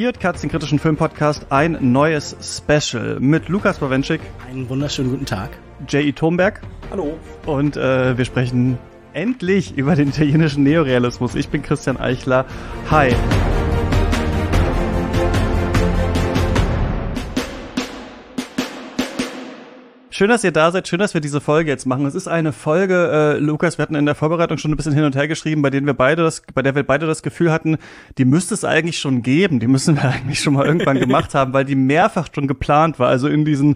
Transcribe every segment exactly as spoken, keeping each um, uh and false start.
Ihr hört Katz, den kritischen Filmpodcast, ein neues Special mit Lukas Bawenschik. Einen wunderschönen guten Tag. J E. Thomberg. Hallo. Und äh, wir sprechen endlich über den italienischen Neorealismus. Ich bin Christian Eichler. Hi. Schön, dass ihr da seid. Schön, dass wir diese Folge jetzt machen. Es ist eine Folge, äh, Lukas, wir hatten in der Vorbereitung schon ein bisschen hin und her geschrieben, bei denen wir beide das, bei der wir beide das Gefühl hatten, die müsste es eigentlich schon geben. Die müssen wir eigentlich schon mal irgendwann gemacht haben, weil die mehrfach schon geplant war. Also in diesen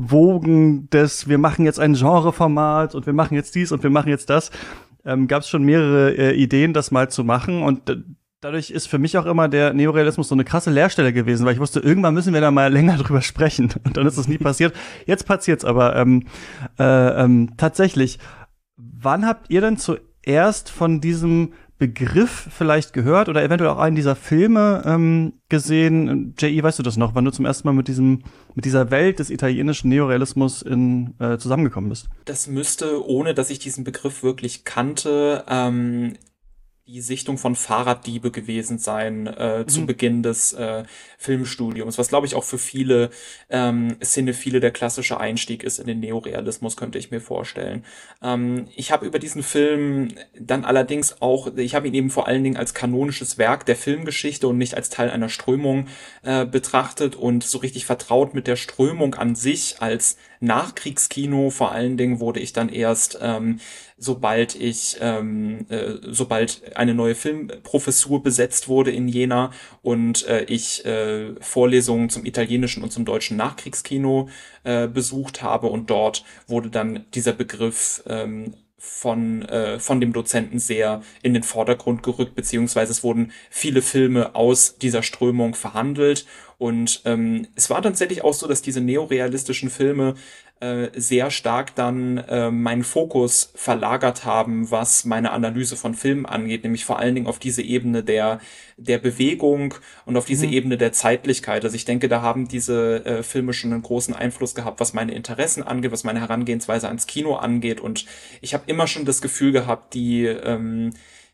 Wogen des, wir machen jetzt ein Genreformat und wir machen jetzt dies und wir machen jetzt das, ähm, gab es schon mehrere äh, Ideen, das mal zu machen. Und äh, dadurch ist für mich auch immer der Neorealismus so eine krasse Leerstelle gewesen, weil ich wusste, irgendwann müssen wir da mal länger drüber sprechen. Und dann ist es nie passiert. Jetzt passiert's aber ähm, äh, ähm, tatsächlich. Wann habt ihr denn zuerst von diesem Begriff vielleicht gehört oder eventuell auch einen dieser Filme ähm, gesehen? J E, weißt du das noch, wann du zum ersten Mal mit diesem mit dieser Welt des italienischen Neorealismus in, äh, zusammengekommen bist? Das müsste, ohne dass ich diesen Begriff wirklich kannte, ähm die Sichtung von Fahrraddiebe gewesen sein äh, mhm. zu Beginn des äh, Filmstudiums, was glaube ich auch für viele ähm, Cinephile der klassische Einstieg ist in den Neorealismus, könnte ich mir vorstellen. Ähm, ich habe über diesen Film dann allerdings auch, ich habe ihn eben vor allen Dingen als kanonisches Werk der Filmgeschichte und nicht als Teil einer Strömung äh, betrachtet und so richtig vertraut mit der Strömung an sich als Nachkriegskino. Vor allen Dingen wurde ich dann erst ähm, sobald ich, ähm, äh, sobald eine neue Filmprofessur besetzt wurde in Jena und äh, ich äh, Vorlesungen zum italienischen und zum deutschen Nachkriegskino äh, besucht habe, und dort wurde dann dieser Begriff ähm, von äh, von dem Dozenten sehr in den Vordergrund gerückt, beziehungsweise es wurden viele Filme aus dieser Strömung verhandelt, und ähm, es war tatsächlich auch so, dass diese neorealistischen Filme äh, sehr stark dann äh, meinen Fokus verlagert haben, was meine Analyse von Filmen angeht, nämlich vor allen Dingen auf diese Ebene der der Bewegung und auf diese mhm. Ebene der Zeitlichkeit. Also ich denke, da haben diese äh, Filme schon einen großen Einfluss gehabt, was meine Interessen angeht, was meine Herangehensweise ans Kino angeht, und ich habe immer schon das Gefühl gehabt, die ähm,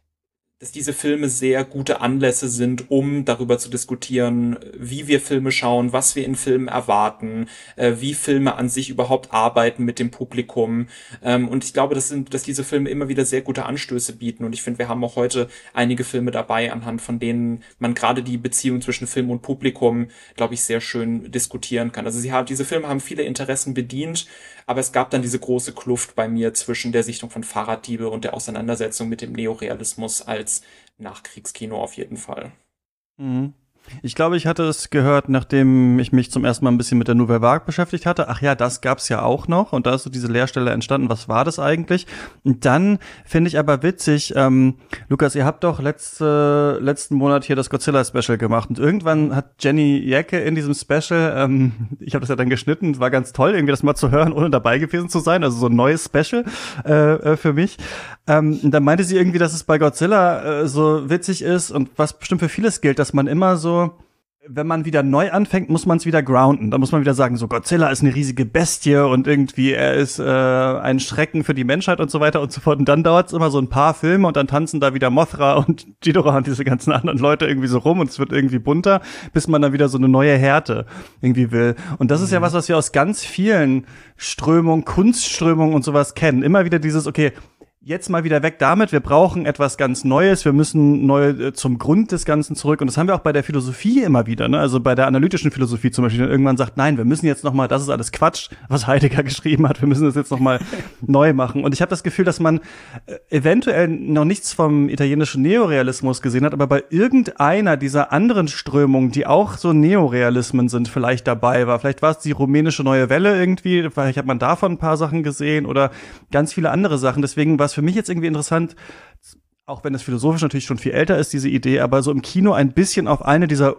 dass diese Filme sehr gute Anlässe sind, um darüber zu diskutieren, wie wir Filme schauen, was wir in Filmen erwarten, äh, wie Filme an sich überhaupt arbeiten mit dem Publikum. Ähm, und ich glaube, das sind, dass diese Filme immer wieder sehr gute Anstöße bieten. Und ich finde, wir haben auch heute einige Filme dabei, anhand von denen man gerade die Beziehung zwischen Film und Publikum, glaube ich, sehr schön diskutieren kann. Also sie haben, diese Filme haben viele Interessen bedient, aber es gab dann diese große Kluft bei mir zwischen der Sichtung von Fahrraddiebe und der Auseinandersetzung mit dem Neorealismus als Nachkriegskino auf jeden Fall. Mhm. Ich glaube, ich hatte es gehört, nachdem ich mich zum ersten Mal ein bisschen mit der Nouvelle Vague beschäftigt hatte. Ach ja, das gab's ja auch noch, und da ist so diese Leerstelle entstanden. Was war das eigentlich? Und dann finde ich aber witzig, ähm, Lukas, ihr habt doch letzte, letzten Monat hier das Godzilla-Special gemacht, und irgendwann hat Jenny Jacke in diesem Special, ähm, ich habe das ja dann geschnitten, war ganz toll, irgendwie das mal zu hören, ohne dabei gewesen zu sein, also so ein neues Special äh, für mich. Ähm, und dann meinte sie irgendwie, dass es bei Godzilla äh, so witzig ist, und was bestimmt für vieles gilt, dass man immer so, wenn man wieder neu anfängt, muss man es wieder grounden. Da muss man wieder sagen, so Godzilla ist eine riesige Bestie und irgendwie er ist äh, ein Schrecken für die Menschheit und so weiter und so fort. Und dann dauert es immer so ein paar Filme, und dann tanzen da wieder Mothra und Ghidorah und diese ganzen anderen Leute irgendwie so rum, und es wird irgendwie bunter, bis man dann wieder so eine neue Härte irgendwie will. Und das ist ja was, was wir aus ganz vielen Strömungen, Kunstströmungen und sowas kennen. Immer wieder dieses, okay, jetzt mal wieder weg damit, wir brauchen etwas ganz Neues, wir müssen neu äh, zum Grund des Ganzen zurück, und das haben wir auch bei der Philosophie immer wieder, ne? Also bei der analytischen Philosophie zum Beispiel, die irgendwann sagt, nein, wir müssen jetzt noch mal, das ist alles Quatsch, was Heidegger geschrieben hat, wir müssen das jetzt noch mal neu machen. Und ich habe das Gefühl, dass man äh, eventuell noch nichts vom italienischen Neorealismus gesehen hat, aber bei irgendeiner dieser anderen Strömungen, die auch so Neorealismen sind, vielleicht dabei war. Vielleicht war es die rumänische Neue Welle irgendwie, vielleicht hat man davon ein paar Sachen gesehen oder ganz viele andere Sachen. Deswegen war es für mich jetzt irgendwie interessant, auch wenn es philosophisch natürlich schon viel älter ist, diese Idee, aber so im Kino ein bisschen auf eine dieser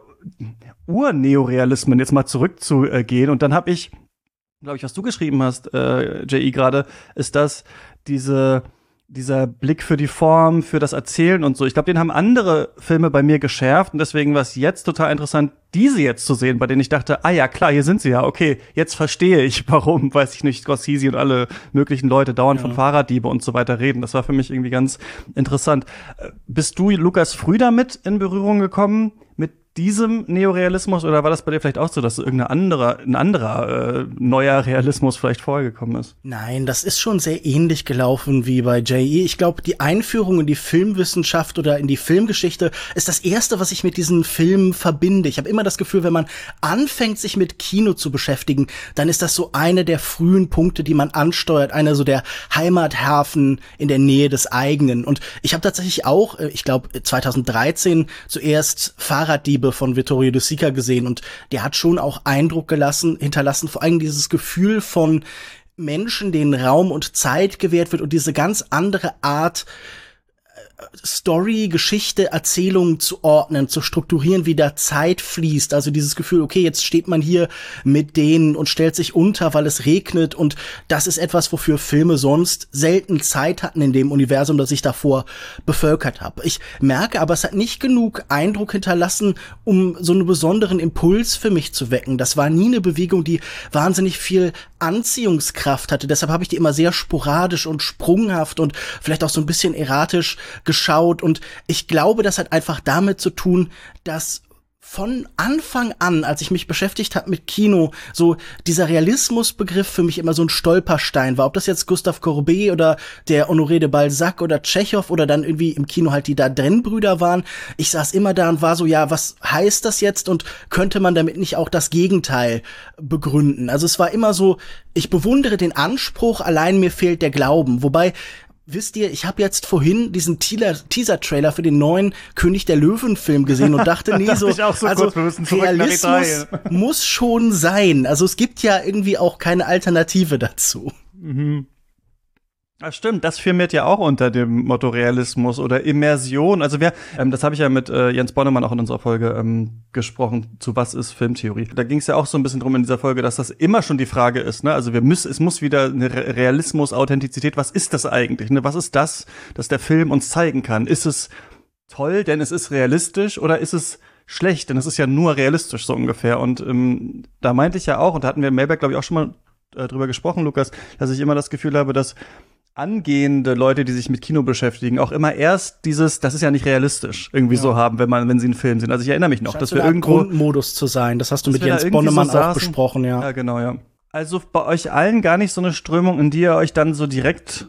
Ur-Neorealismen jetzt mal zurückzugehen. Und dann habe ich, glaube ich, was du geschrieben hast, äh, J E gerade, ist das diese dieser Blick für die Form, für das Erzählen und so. Ich glaube, den haben andere Filme bei mir geschärft, und deswegen war es jetzt total interessant, diese jetzt zu sehen, bei denen ich dachte, ah ja, klar, hier sind sie ja, okay, jetzt verstehe ich, warum, weiß ich nicht, Scorsese und alle möglichen Leute dauernd ja. von Fahrraddiebe und so weiter reden. Das war für mich irgendwie ganz interessant. Bist du, Lukas, früh damit in Berührung gekommen, mit diesem Neorealismus oder war das bei dir vielleicht auch so, dass irgendein anderer, ein anderer äh, neuer Realismus vielleicht vorgekommen ist? Nein, das ist schon sehr ähnlich gelaufen wie bei J E. Ich glaube, die Einführung in die Filmwissenschaft oder in die Filmgeschichte ist das Erste, was ich mit diesen Filmen verbinde. Ich habe immer das Gefühl, wenn man anfängt, sich mit Kino zu beschäftigen, dann ist das so eine der frühen Punkte, die man ansteuert, einer so der Heimathafen in der Nähe des eigenen. Und ich habe tatsächlich auch, ich glaube, zwanzig dreizehn zuerst Fahrraddiebe von Vittorio De Sica gesehen und der hat schon auch Eindruck gelassen, hinterlassen, vor allem dieses Gefühl von Menschen, denen Raum und Zeit gewährt wird und diese ganz andere Art Story, Geschichte, Erzählung zu ordnen, zu strukturieren, wie da Zeit fließt. Also dieses Gefühl, okay, jetzt steht man hier mit denen und stellt sich unter, weil es regnet und das ist etwas, wofür Filme sonst selten Zeit hatten in dem Universum, das ich davor bevölkert habe. Ich merke aber, es hat nicht genug Eindruck hinterlassen, um so einen besonderen Impuls für mich zu wecken. Das war nie eine Bewegung, die wahnsinnig viel Anziehungskraft hatte. Deshalb habe ich die immer sehr sporadisch und sprunghaft und vielleicht auch so ein bisschen erratisch geschaut und ich glaube, das hat einfach damit zu tun, dass von Anfang an, als ich mich beschäftigt habe mit Kino, so dieser Realismusbegriff für mich immer so ein Stolperstein war. Ob das jetzt Gustave Courbet oder der Honoré de Balzac oder Tschechow oder dann irgendwie im Kino halt die Dardenne-Brüder waren. Ich saß immer da und war so, ja, was heißt das jetzt und könnte man damit nicht auch das Gegenteil begründen? Also es war immer so, ich bewundere den Anspruch, allein mir fehlt der Glauben. Wobei, wisst ihr, ich habe jetzt vorhin diesen Teaser-Trailer für den neuen König der Löwen-Film gesehen und dachte, nee, so, so also kurz, Realismus muss schon sein. Also es gibt ja irgendwie auch keine Alternative dazu. Mhm. Das stimmt, das firmiert ja auch unter dem Motto Realismus oder Immersion. Also wir, ähm, das habe ich ja mit äh, Jens Bonnemann auch in unserer Folge ähm, gesprochen, zu was ist Filmtheorie. Da ging es ja auch so ein bisschen drum in dieser Folge, dass das immer schon die Frage ist, ne? Also wir müssen, es muss wieder eine Re- Realismus, Authentizität, was ist das eigentlich, ne? Was ist das, das der Film uns zeigen kann? Ist es toll, denn es ist realistisch oder ist es schlecht, denn es ist ja nur realistisch so ungefähr. Und ähm, da meinte ich ja auch, und da hatten wir in Mailback, glaube ich, auch schon mal äh, drüber gesprochen, Lukas, dass ich immer das Gefühl habe, dass angehende Leute, die sich mit Kino beschäftigen, auch immer erst dieses, das ist ja nicht realistisch, irgendwie ja. so haben, wenn man, wenn sie einen Film sehen. Also ich erinnere mich noch, dass wir irgendwo Grundmodus zu sein. Das hast du mit Jens Bonnemann so auch besprochen, ja. Ja, genau, ja. Also bei euch allen gar nicht so eine Strömung, in die ihr euch dann so direkt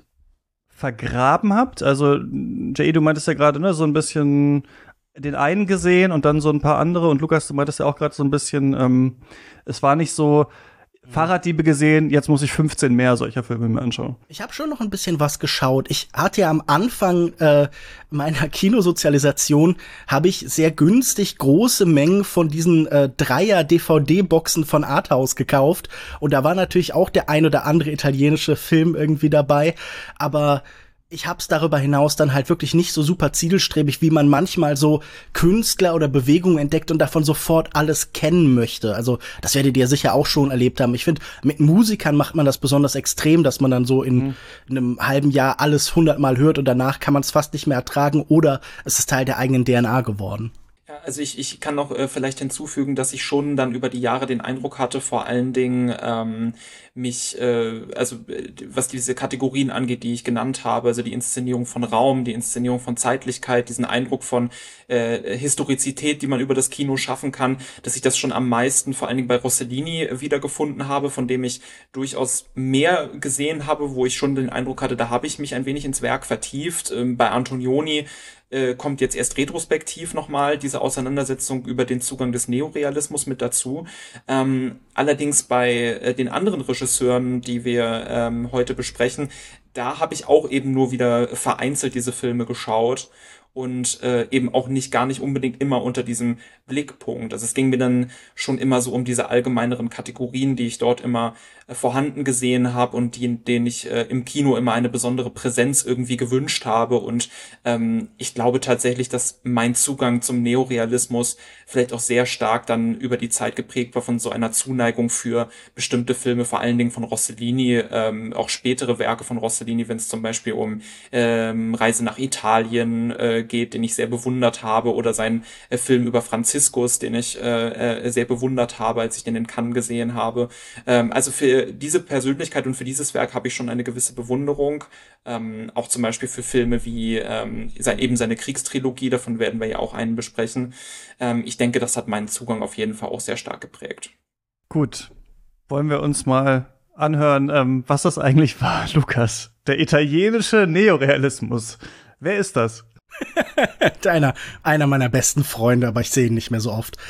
vergraben habt. Also J E, du meintest ja gerade, ne, so ein bisschen den einen gesehen und dann so ein paar andere. Und Lukas, du meintest ja auch gerade so ein bisschen, ähm, es war nicht so Fahrraddiebe gesehen, jetzt muss ich fünfzehn mehr solcher Filme mir anschauen. Ich habe schon noch ein bisschen was geschaut. Ich hatte ja am Anfang äh, meiner Kinosozialisation habe ich sehr günstig große Mengen von diesen äh, Dreier-D V D-Boxen von Arthouse gekauft. Und da war natürlich auch der ein oder andere italienische Film irgendwie dabei. Aber ich hab's darüber hinaus dann halt wirklich nicht so super zielstrebig, wie man manchmal so Künstler oder Bewegungen entdeckt und davon sofort alles kennen möchte. Also das werdet ihr sicher auch schon erlebt haben. Ich finde, mit Musikern macht man das besonders extrem, dass man dann so in, mhm. in einem halben Jahr alles hundertmal hört und danach kann man es fast nicht mehr ertragen oder es ist Teil der eigenen D N A geworden. Ja, also ich, ich kann noch äh, vielleicht hinzufügen, dass ich schon dann über die Jahre den Eindruck hatte, vor allen Dingen ähm, mich, äh, also äh, was diese Kategorien angeht, die ich genannt habe, also die Inszenierung von Raum, die Inszenierung von Zeitlichkeit, diesen Eindruck von äh, Historizität, die man über das Kino schaffen kann, dass ich das schon am meisten vor allen Dingen bei Rossellini wiedergefunden habe, von dem ich durchaus mehr gesehen habe, wo ich schon den Eindruck hatte, da habe ich mich ein wenig ins Werk vertieft. Ähm, bei Antonioni äh, kommt jetzt erst retrospektiv nochmal diese Auseinandersetzung über den Zugang des Neorealismus mit dazu. Ähm, allerdings bei äh, den anderen Regisseuren, die wir ähm, heute besprechen, da habe ich auch eben nur wieder vereinzelt diese Filme geschaut und äh, eben auch nicht gar nicht unbedingt immer unter diesem Blickpunkt. Also es ging mir dann schon immer so um diese allgemeineren Kategorien, die ich dort immer äh, vorhanden gesehen habe und die, denen ich äh, im Kino immer eine besondere Präsenz irgendwie gewünscht habe. Und ähm, ich glaube tatsächlich, dass mein Zugang zum Neorealismus vielleicht auch sehr stark dann über die Zeit geprägt war von so einer Zuneigung für bestimmte Filme, vor allen Dingen von Rossellini, ähm, auch spätere Werke von Rossellini, wenn es zum Beispiel um ähm, Reise nach Italien äh, äh, geht, den ich sehr bewundert habe, oder sein äh, Film über Franziskus, den ich äh, äh, sehr bewundert habe, als ich den in Cannes gesehen habe. Ähm, also für diese Persönlichkeit und für dieses Werk habe ich schon eine gewisse Bewunderung. Ähm, auch zum Beispiel für Filme wie ähm, sein, eben seine Kriegstrilogie, davon werden wir ja auch einen besprechen. Ähm, ich denke, das hat meinen Zugang auf jeden Fall auch sehr stark geprägt. Gut, wollen wir uns mal anhören, ähm, was das eigentlich war, Lukas. Der italienische Neorealismus. Wer ist das? einer, einer meiner besten Freunde, aber ich sehe ihn nicht mehr so oft.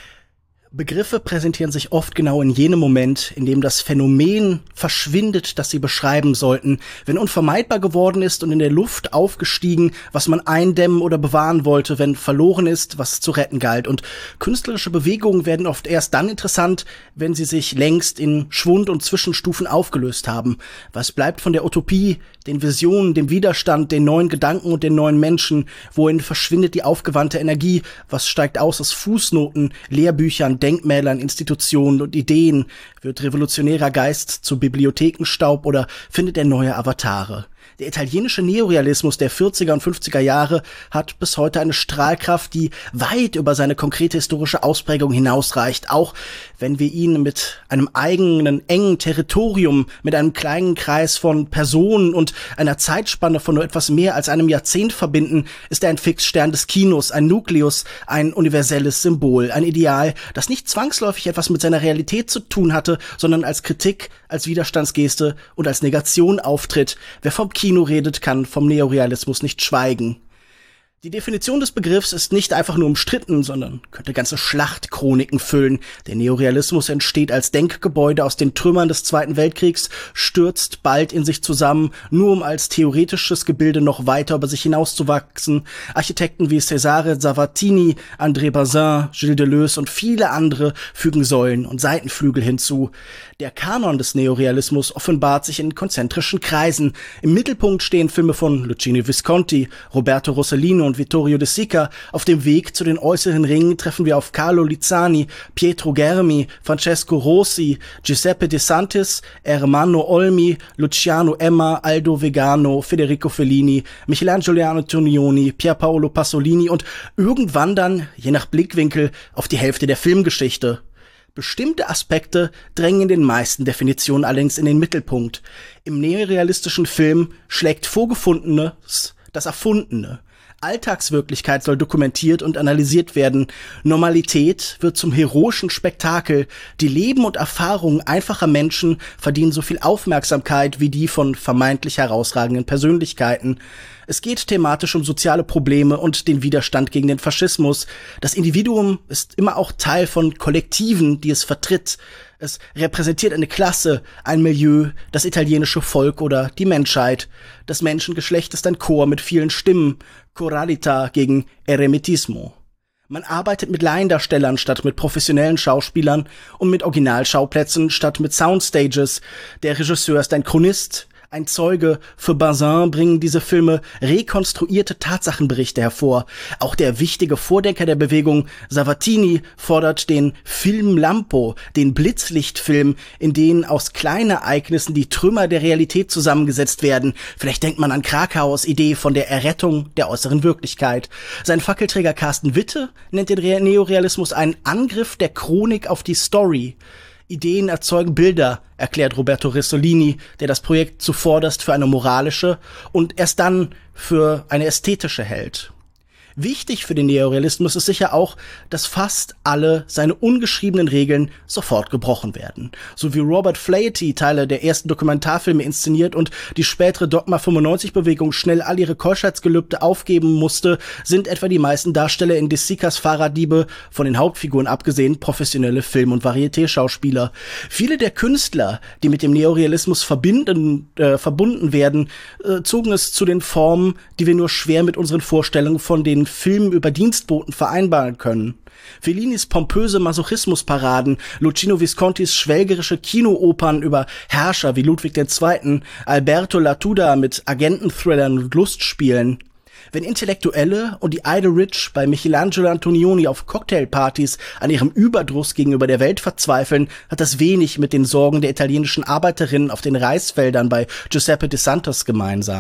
Begriffe präsentieren sich oft genau in jenem Moment, in dem das Phänomen verschwindet, das sie beschreiben sollten, wenn unvermeidbar geworden ist und in der Luft aufgestiegen, was man eindämmen oder bewahren wollte, wenn verloren ist, was zu retten galt. Und künstlerische Bewegungen werden oft erst dann interessant, wenn sie sich längst in Schwund- und Zwischenstufen aufgelöst haben. Was bleibt von der Utopie, den Visionen, dem Widerstand, den neuen Gedanken und den neuen Menschen? Wohin verschwindet die aufgewandte Energie? Was steigt aus aus Fußnoten, Lehrbüchern, Denkmälern, Institutionen und Ideen? Wird revolutionärer Geist zu Bibliothekenstaub oder findet er neue Avatare? Der italienische Neorealismus der vierziger und fünfziger Jahre hat bis heute eine Strahlkraft, die weit über seine konkrete historische Ausprägung hinausreicht, auch wenn wir ihn mit einem eigenen, engen Territorium, mit einem kleinen Kreis von Personen und einer Zeitspanne von nur etwas mehr als einem Jahrzehnt verbinden, ist er ein Fixstern des Kinos, ein Nukleus, ein universelles Symbol, ein Ideal, das nicht zwangsläufig etwas mit seiner Realität zu tun hatte, sondern als Kritik, als Widerstandsgeste und als Negation auftritt. Wer vom Kino redet, kann vom Neorealismus nicht schweigen. Die Definition des Begriffs ist nicht einfach nur umstritten, sondern könnte ganze Schlachtchroniken füllen. Der Neorealismus entsteht als Denkgebäude aus den Trümmern des Zweiten Weltkriegs, stürzt bald in sich zusammen, nur um als theoretisches Gebilde noch weiter über sich hinauszuwachsen. Architekten wie Cesare Zavattini, André Bazin, Gilles Deleuze und viele andere fügen Säulen und Seitenflügel hinzu. Der Kanon des Neorealismus offenbart sich in konzentrischen Kreisen. Im Mittelpunkt stehen Filme von Luchino Visconti, Roberto Rossellino und Vittorio De Sica. Auf dem Weg zu den äußeren Ringen treffen wir auf Carlo Lizzani, Pietro Germi, Francesco Rossi, Giuseppe De Santis, Ermanno Olmi, Luciano Emma, Aldo Vegano, Federico Fellini, Michelangelo Antonioni, Pierpaolo Pasolini und irgendwann dann, je nach Blickwinkel, auf die Hälfte der Filmgeschichte. Bestimmte Aspekte drängen in den meisten Definitionen allerdings in den Mittelpunkt. Im neorealistischen Film schlägt Vorgefundenes das Erfundene. Alltagswirklichkeit soll dokumentiert und analysiert werden. Normalität wird zum heroischen Spektakel. Die Leben und Erfahrungen einfacher Menschen verdienen so viel Aufmerksamkeit wie die von vermeintlich herausragenden Persönlichkeiten. Es geht thematisch um soziale Probleme und den Widerstand gegen den Faschismus. Das Individuum ist immer auch Teil von Kollektiven, die es vertritt. Es repräsentiert eine Klasse, ein Milieu, das italienische Volk oder die Menschheit. Das Menschengeschlecht ist ein Chor mit vielen Stimmen. Choralità gegen Eremitismo. Man arbeitet mit Laiendarstellern statt mit professionellen Schauspielern und mit Originalschauplätzen statt mit Soundstages. Der Regisseur ist ein Chronist, ein Zeuge. Für Bazin bringen diese Filme rekonstruierte Tatsachenberichte hervor. Auch der wichtige Vordenker der Bewegung, Zavattini, fordert den Film Lampo, den Blitzlichtfilm, in denen aus kleinen Ereignissen die Trümmer der Realität zusammengesetzt werden. Vielleicht denkt man an Krakaus Idee von der Errettung der äußeren Wirklichkeit. Sein Fackelträger Carsten Witte nennt den Neorealismus einen Angriff der Chronik auf die Story. Ideen erzeugen Bilder, erklärt Roberto Rossellini, der das Projekt zuvorderst für eine moralische und erst dann für eine ästhetische hält. Wichtig für den Neorealismus ist sicher auch, dass fast alle seine ungeschriebenen Regeln sofort gebrochen werden. So wie Robert Flaherty Teile der ersten Dokumentarfilme inszeniert und die spätere Dogma fünfundneunzig-Bewegung schnell all ihre Keuschheitsgelübde aufgeben musste, sind etwa die meisten Darsteller in De Sicas Fahrraddiebe, von den Hauptfiguren abgesehen, professionelle Film- und Varieté-Schauspieler. Viele der Künstler, die mit dem Neorealismus verbinden, äh, verbunden werden, äh, zogen es zu den Formen, die wir nur schwer mit unseren Vorstellungen von den Filmen über Dienstboten vereinbaren können. Fellinis pompöse Masochismusparaden, Luchino Viscontis schwelgerische Kinoopern über Herrscher wie Ludwig der Zweite., Alberto Lattuda mit Agententhrillern und Lustspielen. Wenn Intellektuelle und die Idle Rich bei Michelangelo Antonioni auf Cocktailpartys an ihrem Überdruss gegenüber der Welt verzweifeln, hat das wenig mit den Sorgen der italienischen Arbeiterinnen auf den Reisfeldern bei Giuseppe De Santis gemeinsam.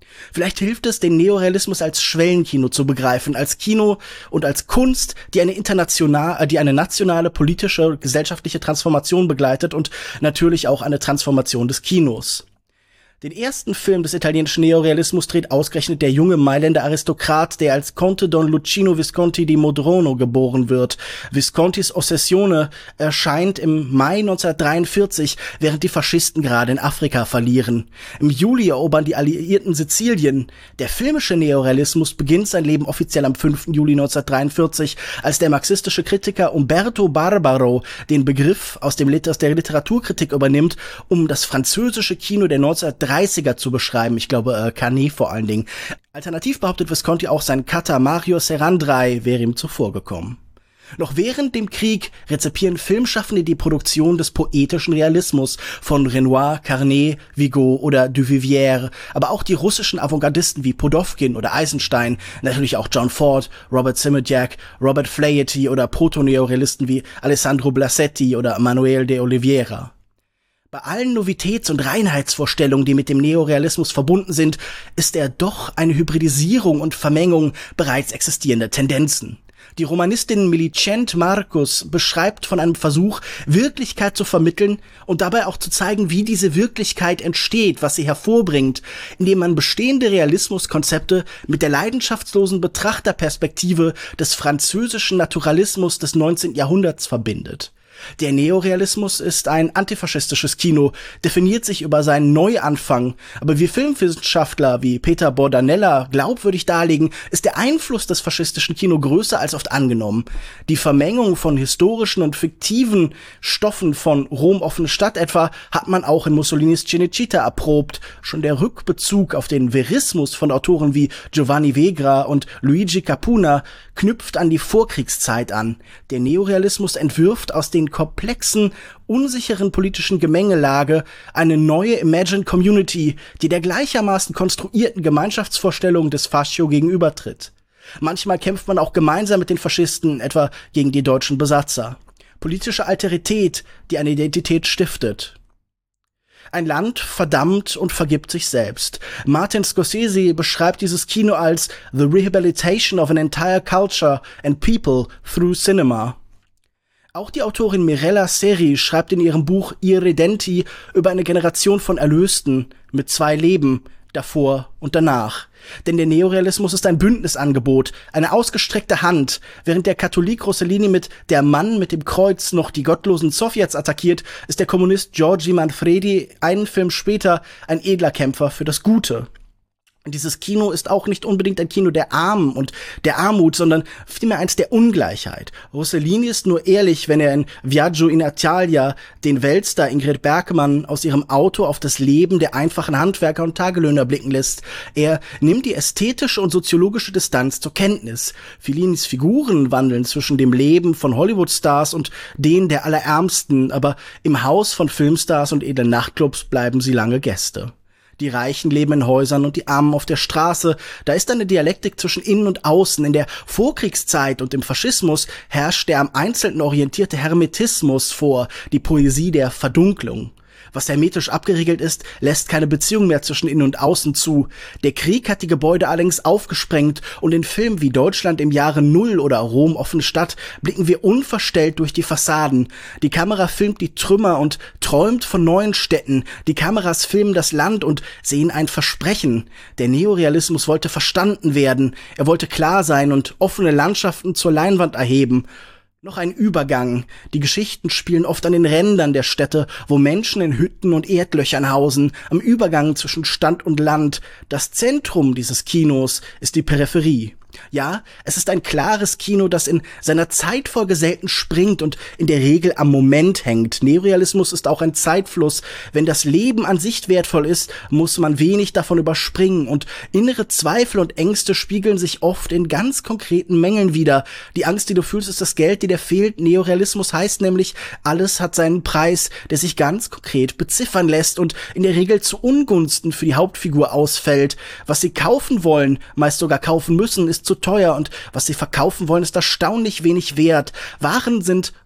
Vielleicht hilft es, den Neorealismus als Schwellenkino zu begreifen, als Kino und als Kunst, die eine internationale, die eine nationale, politische, gesellschaftliche Transformation begleitet und natürlich auch eine Transformation des Kinos. Den ersten Film des italienischen Neorealismus dreht ausgerechnet der junge Mailänder Aristokrat, der als Conte Don Luchino Visconti di Modrono geboren wird. Viscontis Ossessione erscheint im Mai neunzehnhundertdreiundvierzig, während die Faschisten gerade in Afrika verlieren. Im Juli erobern die Alliierten Sizilien. Der filmische Neorealismus beginnt sein Leben offiziell am fünften Juli neunzehnhundertdreiundvierzig, als der marxistische Kritiker Umberto Barbaro den Begriff aus dem Lit- aus der Literaturkritik übernimmt, um das französische Kino der neunzehnhundertdreißiger zu beschreiben. Ich glaube, äh, Canet vor allen Dingen. Alternativ behauptet Visconti auch, sein Cutter Mario Serrandrei wäre ihm zuvorgekommen. Noch während dem Krieg rezipieren Filmschaffende die Produktion des poetischen Realismus von Renoir, Carnet, Vigo oder Duvivier, aber auch die russischen Avantgardisten wie Podofkin oder Eisenstein, natürlich auch John Ford, Robert Simondjak, Robert Flaherty oder Proto-Neorealisten wie Alessandro Blasetti oder Manuel de Oliveira. Bei allen Novitäts- und Reinheitsvorstellungen, die mit dem Neorealismus verbunden sind, ist er doch eine Hybridisierung und Vermengung bereits existierender Tendenzen. Die Romanistin Milicent Marcus beschreibt von einem Versuch, Wirklichkeit zu vermitteln und dabei auch zu zeigen, wie diese Wirklichkeit entsteht, was sie hervorbringt, indem man bestehende Realismuskonzepte mit der leidenschaftslosen Betrachterperspektive des französischen Naturalismus des neunzehnten Jahrhunderts verbindet. Der Neorealismus ist ein antifaschistisches Kino, definiert sich über seinen Neuanfang, aber wie Filmwissenschaftler wie Peter Bordanella glaubwürdig darlegen, ist der Einfluss des faschistischen Kino größer als oft angenommen. Die Vermengung von historischen und fiktiven Stoffen von Rom offene Stadt etwa hat man auch in Mussolinis Cinecittà erprobt. Schon der Rückbezug auf den Verismus von Autoren wie Giovanni Vegra und Luigi Capuna knüpft an die Vorkriegszeit an. Der Neorealismus entwirft aus den komplexen, unsicheren politischen Gemengelage eine neue Imagined Community, die der gleichermaßen konstruierten Gemeinschaftsvorstellung des Fascio gegenübertritt. Manchmal kämpft man auch gemeinsam mit den Faschisten, etwa gegen die deutschen Besatzer. Politische Alterität, die eine Identität stiftet. Ein Land verdammt und vergibt sich selbst. Martin Scorsese beschreibt dieses Kino als the rehabilitation of an entire culture and people through cinema. Auch die Autorin Mirella Seri schreibt in ihrem Buch Irredenti über eine Generation von Erlösten mit zwei Leben, davor und danach. Denn der Neorealismus ist ein Bündnisangebot, eine ausgestreckte Hand. Während der Katholik Rossellini mit Der Mann mit dem Kreuz noch die gottlosen Sowjets attackiert, ist der Kommunist Giorgi Manfredi einen Film später ein edler Kämpfer für das Gute. Dieses Kino ist auch nicht unbedingt ein Kino der Armen und der Armut, sondern vielmehr eins der Ungleichheit. Rossellini ist nur ehrlich, wenn er in Viaggio in Italia den Weltstar Ingrid Bergman aus ihrem Auto auf das Leben der einfachen Handwerker und Tagelöhner blicken lässt. Er nimmt die ästhetische und soziologische Distanz zur Kenntnis. Fellinis Figuren wandeln zwischen dem Leben von Hollywood-Stars und denen der Allerärmsten, aber im Haus von Filmstars und edlen Nachtclubs bleiben sie lange Gäste. Die Reichen leben in Häusern und die Armen auf der Straße. Da ist eine Dialektik zwischen Innen und Außen. In der Vorkriegszeit und im Faschismus herrscht der am Einzelnen orientierte Hermetismus vor, die Poesie der Verdunklung. Was hermetisch abgeriegelt ist, lässt keine Beziehung mehr zwischen Innen und Außen zu. Der Krieg hat die Gebäude allerdings aufgesprengt und in Filmen wie Deutschland im Jahre Null oder Rom offene Stadt blicken wir unverstellt durch die Fassaden. Die Kamera filmt die Trümmer und träumt von neuen Städten. Die Kameras filmen das Land und sehen ein Versprechen. Der Neorealismus wollte verstanden werden. Er wollte klar sein und offene Landschaften zur Leinwand erheben. Noch ein Übergang. Die Geschichten spielen oft an den Rändern der Städte, wo Menschen in Hütten und Erdlöchern hausen, am Übergang zwischen Stadt und Land. Das Zentrum dieses Kinos ist die Peripherie. Ja, es ist ein klares Kino, das in seiner Zeitfolge selten springt und in der Regel am Moment hängt. Neorealismus ist auch ein Zeitfluss. Wenn das Leben an sich wertvoll ist, muss man wenig davon überspringen und innere Zweifel und Ängste spiegeln sich oft in ganz konkreten Mängeln wider. Die Angst, die du fühlst, ist das Geld, die dir fehlt. Neorealismus heißt nämlich, alles hat seinen Preis, der sich ganz konkret beziffern lässt und in der Regel zu Ungunsten für die Hauptfigur ausfällt. Was sie kaufen wollen, meist sogar kaufen müssen, ist zu teuer und was sie verkaufen wollen, ist erstaunlich wenig wert. Waren sind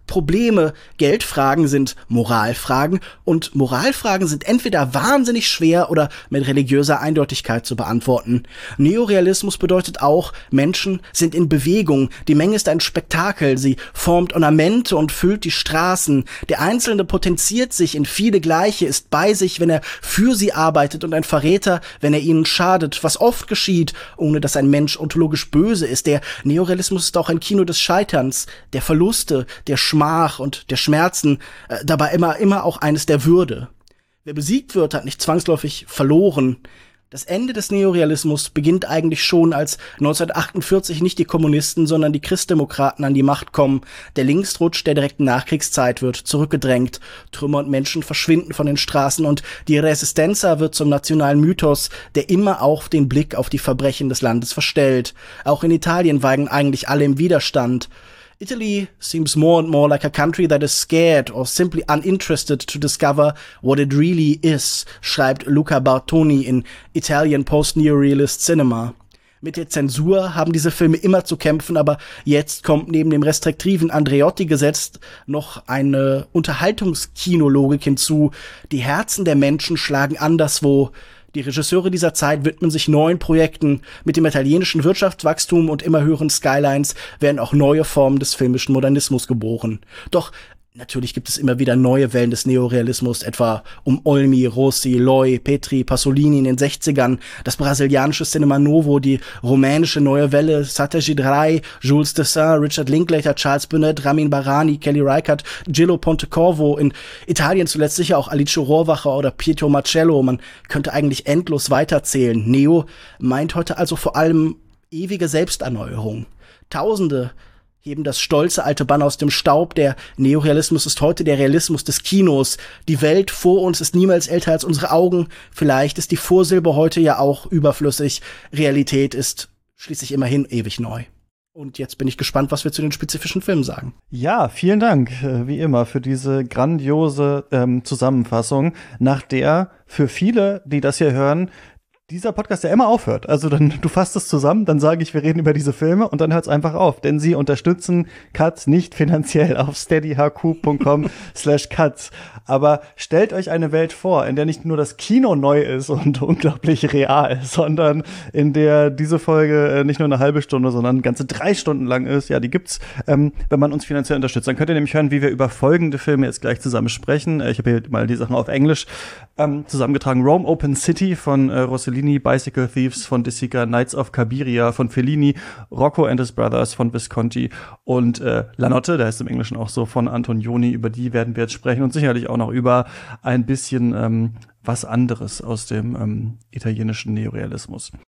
Probleme, Geldfragen sind Moralfragen und Moralfragen sind entweder wahnsinnig schwer oder mit religiöser Eindeutigkeit zu beantworten. Neorealismus bedeutet auch, Menschen sind in Bewegung, die Menge ist ein Spektakel, sie formt Ornamente und füllt die Straßen. Der Einzelne potenziert sich in viele Gleiche, ist bei sich, wenn er für sie arbeitet und ein Verräter, wenn er ihnen schadet, was oft geschieht, ohne dass ein Mensch ontologisch böse ist. Der Neorealismus ist auch ein Kino des Scheiterns, der Verluste, der Schmach und der Schmerzen, äh, dabei immer, immer auch eines der Würde. Wer besiegt wird, hat nicht zwangsläufig verloren. Das Ende des Neorealismus beginnt eigentlich schon, als neunzehnhundertachtundvierzig nicht die Kommunisten, sondern die Christdemokraten an die Macht kommen. Der Linksrutsch der direkten Nachkriegszeit wird zurückgedrängt. Trümmer und Menschen verschwinden von den Straßen und die Resistenza wird zum nationalen Mythos, der immer auch den Blick auf die Verbrechen des Landes verstellt. Auch in Italien weigen eigentlich alle im Widerstand. Italy seems more and more like a country that is scared or simply uninterested to discover what it really is, schreibt Luca Bartoni in Italian Post-Neorealist Cinema. Mit der Zensur haben diese Filme immer zu kämpfen, aber jetzt kommt neben dem restriktiven Andreotti-Gesetz noch eine Unterhaltungskinologik hinzu. Die Herzen der Menschen schlagen anderswo. Die Regisseure dieser Zeit widmen sich neuen Projekten. Mit dem italienischen Wirtschaftswachstum und immer höheren Skylines werden auch neue Formen des filmischen Modernismus geboren. Doch natürlich gibt es immer wieder neue Wellen des Neorealismus, etwa um Olmi, Rossi, Loi, Petri, Pasolini in den sechzigern, das brasilianische Cinema Novo, die rumänische Neue Welle, Satyajit Ray, Jules Dessin, Richard Linklater, Charles Burnett, Ramin Barani, Kelly Reichardt, Gillo Pontecorvo, in Italien zuletzt sicher auch Alice Rohrwacher oder Pietro Marcello. Man könnte eigentlich endlos weiterzählen. Neo meint heute also vor allem ewige Selbsterneuerung. Tausende heben das stolze alte Banner aus dem Staub. Der Neorealismus ist heute der Realismus des Kinos. Die Welt vor uns ist niemals älter als unsere Augen. Vielleicht ist die Vorsilbe heute ja auch überflüssig. Realität ist schließlich immerhin ewig neu. Und jetzt bin ich gespannt, was wir zu den spezifischen Filmen sagen. Ja, vielen Dank, äh, wie immer, für diese grandiose ähm, Zusammenfassung, nach der für viele, die das hier hören, dieser Podcast ja immer aufhört. Also dann, du fasst es zusammen, dann sage ich, wir reden über diese Filme und dann hört es einfach auf. Denn sie unterstützen Katz nicht finanziell auf steadyhq.com slash Katz. Aber stellt euch eine Welt vor, in der nicht nur das Kino neu ist und unglaublich real, sondern in der diese Folge nicht nur eine halbe Stunde, sondern ganze drei Stunden lang ist. Ja, die gibt's, ähm, wenn man uns finanziell unterstützt. Dann könnt ihr nämlich hören, wie wir über folgende Filme jetzt gleich zusammen sprechen. Ich habe hier mal die Sachen auf Englisch ähm, zusammengetragen. Rome Open City von äh, Rossellini, Bicycle Thieves von De Sica, Knights of Cabiria von Fellini, Rocco and His Brothers von Visconti und äh, La Notte, der heißt im Englischen auch so, von Antonioni. Über die werden wir jetzt sprechen und sicherlich auch noch über ein bisschen ähm, was anderes aus dem ähm, italienischen Neorealismus.